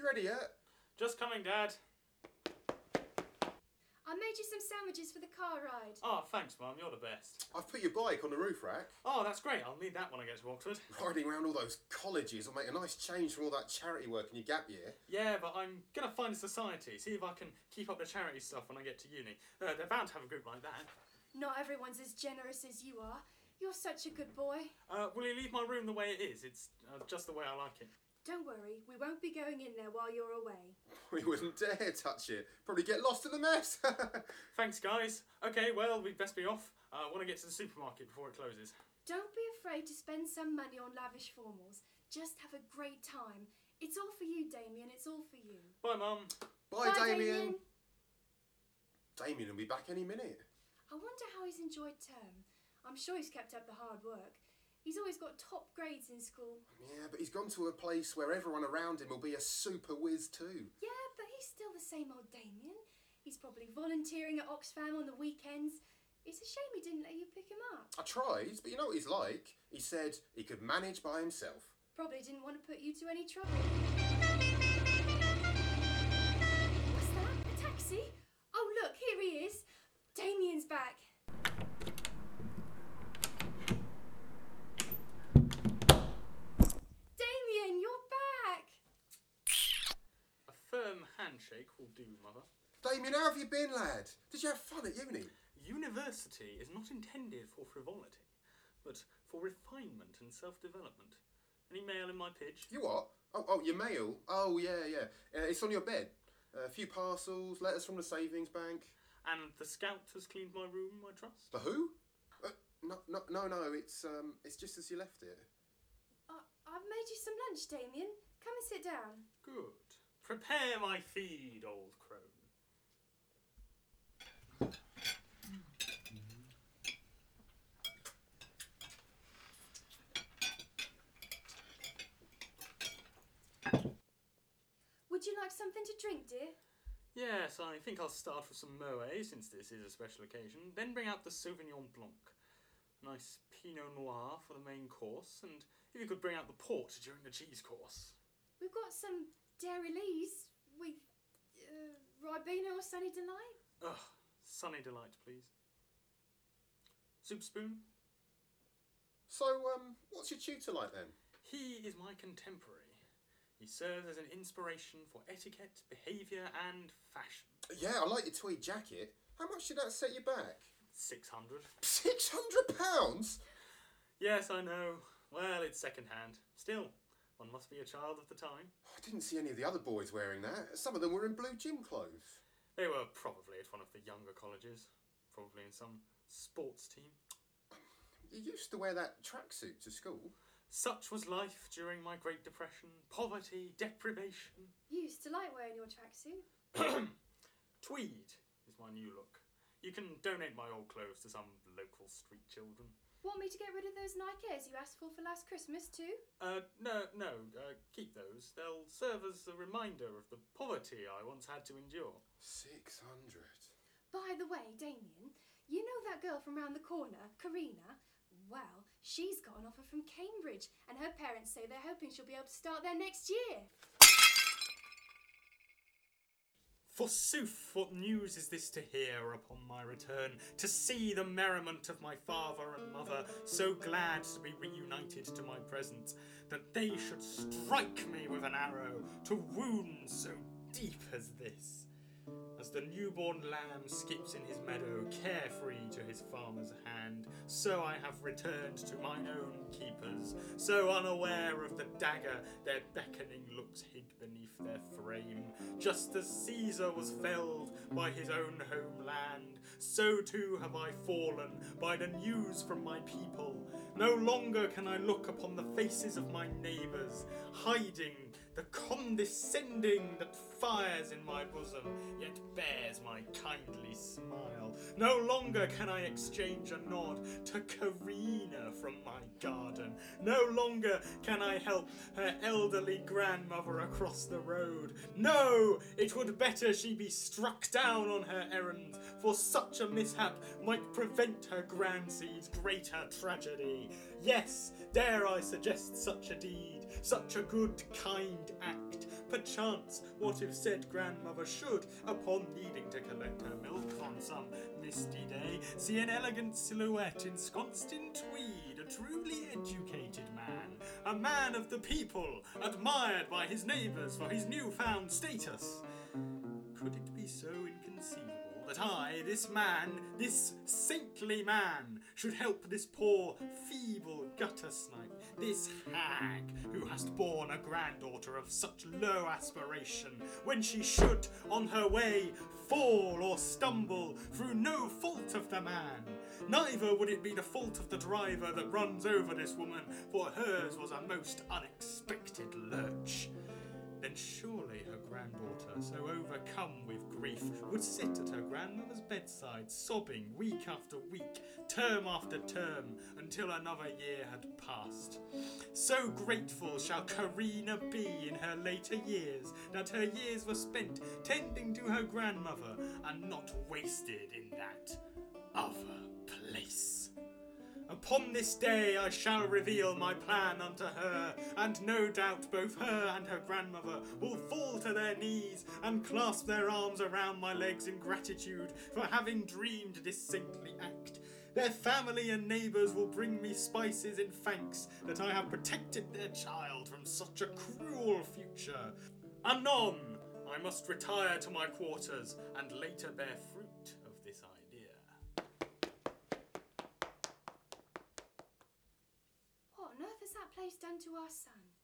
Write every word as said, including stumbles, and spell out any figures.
ready yet? Just coming, Dad. I made you some sandwiches for the car ride. Oh, thanks, Mum. You're the best. I've put your bike on the roof rack. Oh, that's great. I'll need that when I get to Oxford. Riding around all those colleges will make a nice change from all that charity work in your gap year. Yeah, but I'm going to find a society, see if I can keep up the charity stuff when I get to uni. Uh, they're bound to have a group like that. Not everyone's as generous as you are. You're such a good boy. Uh, will you leave my room the way it is? It's uh, just the way I like it. Don't worry, we won't be going in there while you're away. We wouldn't dare touch it. Probably get lost in the mess. Thanks, guys. Okay, well, we'd best be off. I uh, want to get to the supermarket before it closes. Don't be afraid to spend some money on lavish formals. Just have a great time. It's all for you, Damien. It's all for you. Bye, Mum. Bye, Bye, Damien. Damien. Damien will be back any minute. I wonder how he's enjoyed term. I'm sure he's kept up the hard work. He's always got top grades in school. Yeah, but he's gone to a place where everyone around him will be a super whiz too. Yeah, but he's still the same old Damien. He's probably volunteering at Oxfam on the weekends. It's a shame he didn't let you pick him up. I tried, but you know what he's like? He said he could manage by himself. Probably didn't want to put you to any trouble. What's that? A taxi? Oh, look, here he is. Damien's back. Damien, you're back. A firm handshake will do, Mother. Damien, how have you been, lad? Did you have fun at uni? University is not intended for frivolity, but for refinement and self-development. Any mail in my pidge? You what? Oh, oh, your mail? Oh, yeah, yeah. Uh, it's on your bed. Uh, a few parcels, letters from the savings bank. And the scout has cleaned my room, I trust? The who? Uh, no, no, no, no. It's um, it's just as you left it. Uh, I've made you some lunch, Damien. Come and sit down. Good. Prepare my feed, old crone. Would you like something to drink, dear? Yes, I think I'll start with some Moet, since this is a special occasion, then bring out the Sauvignon Blanc. Nice Pinot Noir for the main course, and if you could bring out the port during the cheese course. We've got some Dairy Lees with uh, Ribena or Sunny Delight. Ugh, Sunny Delight, please. Soup spoon? So, um, what's your tutor like then? He is my contemporary. He serves as an inspiration for etiquette, behaviour and fashion. Yeah, I like your tweed jacket. How much did that set you back? Six hundred. Six hundred pounds? Yes, I know. Well, it's second-hand. Still, one must be a child of the time. I didn't see any of the other boys wearing that. Some of them were in blue gym clothes. They were probably at one of the younger colleges. Probably in some sports team. You used to wear that tracksuit to school. Such was life during my Great Depression. Poverty, deprivation. You used to like wearing your tracksuit. Tweed is my new look. You can donate my old clothes to some local street children. Want me to get rid of those Nike Airs you asked for for last Christmas too? Uh, no, no, uh, keep those. They'll serve as a reminder of the poverty I once had to endure. Six hundred. By the way, Damien, you know that girl from round the corner, Karina? Well, she's got an offer from Cambridge, and her parents say they're hoping she'll be able to start there next year. Forsooth, what news is this to hear upon my return, to see the merriment of my father and mother, so glad to be reunited to my presence, that they should strike me with an arrow to wound so deep as this. As the newborn lamb skips in his meadow, carefree to his farmer's hand, so I have returned to mine own keepers, so unaware of the dagger their beckoning looks hid beneath their frame. Just as Caesar was felled by his own homeland, so too have I fallen by the news from my people. No longer can I look upon the faces of my neighbours, hiding the condescending that fires in my bosom, yet bears my kindly smile. No longer can I exchange a nod to Karina from my garden. No longer can I help her elderly grandmother across the road. No, it would better she be struck down on her errand, for such a mishap might prevent her grandseed's greater tragedy. Yes, dare I suggest such a deed, such a good, kind act, perchance, what if said grandmother should, upon needing to collect her milk on some misty day, see an elegant silhouette ensconced in tweed, a truly educated man, a man of the people, admired by his neighbours for his newfound status? Could it be so inconceivable that I, this man, this saintly man, should help this poor, feeble gutter snipe, this hag, who hast borne a granddaughter of such low aspiration, when she should, on her way, fall or stumble through no fault of the man? Neither would it be the fault of the driver that runs over this woman, for hers was a most unexpected lurch. Then surely her granddaughter, so overcome with grief, would sit at her grandmother's bedside, sobbing week after week, term after term, until another year had passed. So grateful shall Karina be in her later years, that her years were spent tending to her grandmother, and not wasted in that other place. Upon this day I shall reveal my plan unto her, and no doubt both her and her grandmother will fall to their knees and clasp their arms around my legs in gratitude for having dreamed this saintly act. Their family and neighbours will bring me spices in thanks that I have protected their child from such a cruel future. Anon, I must retire to my quarters and later bear fruit of this idea. What on earth has that place done to our son?